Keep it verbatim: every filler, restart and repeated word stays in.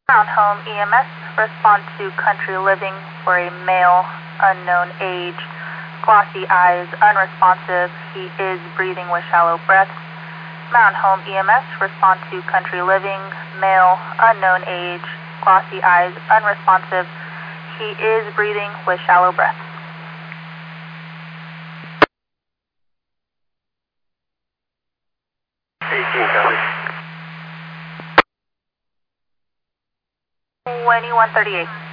Mount Home E M S, respond to Country Living for a male, unknown age, glossy eyes, unresponsive. He is breathing with shallow breaths. Mount Home E M S, respond to Country Living, male, unknown age, glossy eyes, unresponsive. He is breathing with shallow breaths. eighteen, copy. twenty-one thirty-eight.